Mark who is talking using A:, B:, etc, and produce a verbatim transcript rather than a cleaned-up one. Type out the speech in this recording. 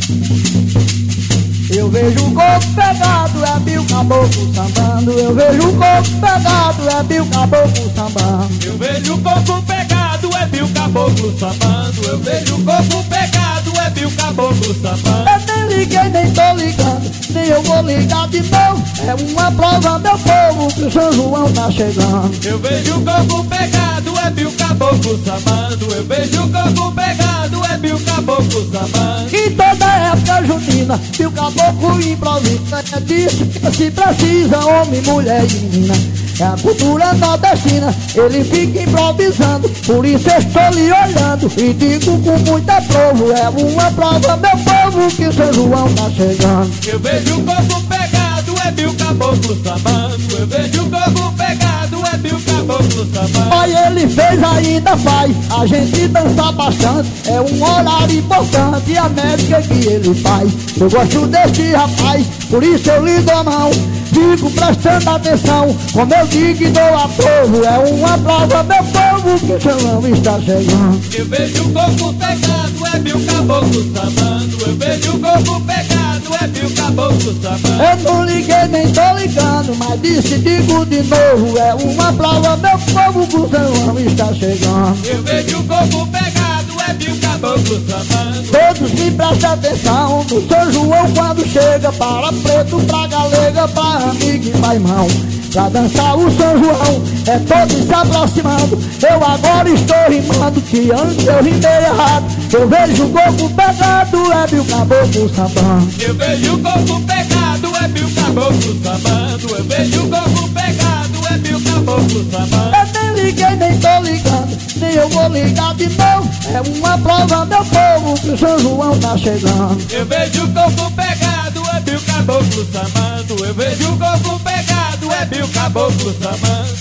A: Eu vejo o corpo pegado, é mil caboclo sambando. Eu vejo o corpo pegado, é mil caboclo sambando.
B: Eu vejo o corpo pegado, é mil caboclo sambando. Eu vejo o corpo pegado, é mil caboclo sambando.
A: Eu nem liguei, nem tô ligando, nem eu vou ligar de novo. É uma prova, meu povo, que o São João tá chegando.
B: Eu vejo o corpo pegado, é mil caboclo sambando. Eu vejo o corpo pegado, é mil caboclo sambando.
A: Em toda época junina, mil caboclo improvisa. É disso que se precisa, homem, mulher e menina. É a cultura nordestina, ele fica improvisando. Por isso eu estou lhe olhando e digo com muita provo. É uma prova, meu povo, que o São João tá chegando.
B: Eu vejo o corpo pegado, é mil caboclo sambando. Eu vejo o corpo pegado, é mil caboclo sambando.
A: Olha, ele fez, ainda faz a gente dançar bastante. É um horário importante, a médica que ele faz. Eu gosto desse rapaz, por isso eu lhe dou a mão. Fico prestando atenção, como eu digo e dou aprovo. É uma prova, meu povo, que o São João está chegando.
B: Eu vejo o corpo pegado, é mil caboclo sambando. Eu vejo o corpo pegado, é mil caboclo sambando.
A: Eu não liguei, nem tô ligando, mas disse, digo de novo. É uma prova, meu povo, que o São João está chegando.
B: Eu vejo o corpo pegado, é mil caboclo sambando.
A: Todos me prestem atenção no São João quando chega. Para preto, pra galega, pra amigo e pra irmão. Pra dançar o São João, é todos se aproximando. Eu agora estou rimando, que antes eu rimei errado. Eu vejo o corpo pegado, é mil caboclo sambando.
B: Eu vejo o corpo pegado, é mil caboclo sambando. Eu vejo o corpo pegado, é mil caboclo sambando.
A: Eu nem liguei, nem tô ligando, nem eu vou ligar de novo. É uma prova, meu povo, que o São João tá chegando.
B: Eu vejo o corpo pegado, é mil caboclo sambando. Eu vejo o corpo pegado, é mil caboclo sambando.